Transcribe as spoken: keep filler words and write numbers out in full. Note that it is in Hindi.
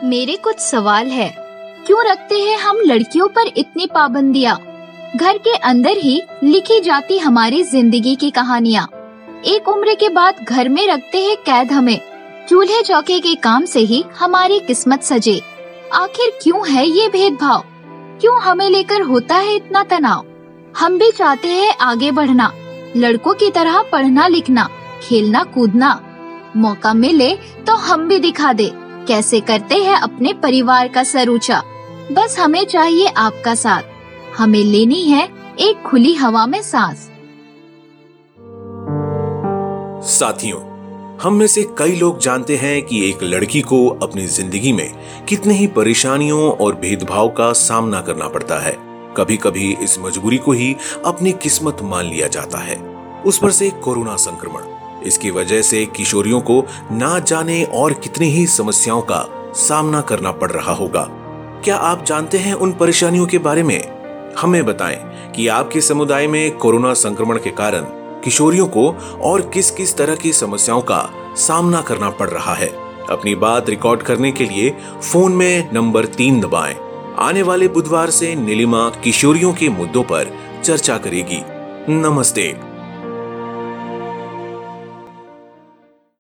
मेरे कुछ सवाल है। क्यों रखते हैं हम लड़कियों पर इतनी पाबंदियाँ? घर के अंदर ही लिखी जाती हमारी जिंदगी की कहानियाँ। एक उम्र के बाद घर में रखते हैं कैद हमें। चूल्हे चौके के काम से ही हमारी किस्मत सजे। आखिर क्यों है ये भेदभाव? क्यों हमें लेकर होता है इतना तनाव? हम भी चाहते हैं आगे बढ़ना, लड़कों की तरह पढ़ना लिखना, खेलना कूदना। मौका मिले तो हम भी दिखा दे कैसे करते हैं अपने परिवार का सर ऊंचा। बस हमें चाहिए आपका साथ, हमें लेनी है एक खुली हवा में सांस। साथियों, हम में से कई लोग जानते हैं कि एक लड़की को अपनी जिंदगी में कितने ही परेशानियों और भेदभाव का सामना करना पड़ता है। कभी कभी इस मजबूरी को ही अपनी किस्मत मान लिया जाता है। उस पर से कोरोना संक्रमण, इसकी वजह से किशोरियों को ना जाने और कितनी ही समस्याओं का सामना करना पड़ रहा होगा। क्या आप जानते हैं उन परेशानियों के बारे में? हमें बताएं कि आपके समुदाय में कोरोना संक्रमण के कारण किशोरियों को और किस किस तरह की समस्याओं का सामना करना पड़ रहा है। अपनी बात रिकॉर्ड करने के लिए फोन में नंबर तीन दबाएं। आने वाले बुधवार से नीलिमा किशोरियों के मुद्दों पर चर्चा करेगी। नमस्ते।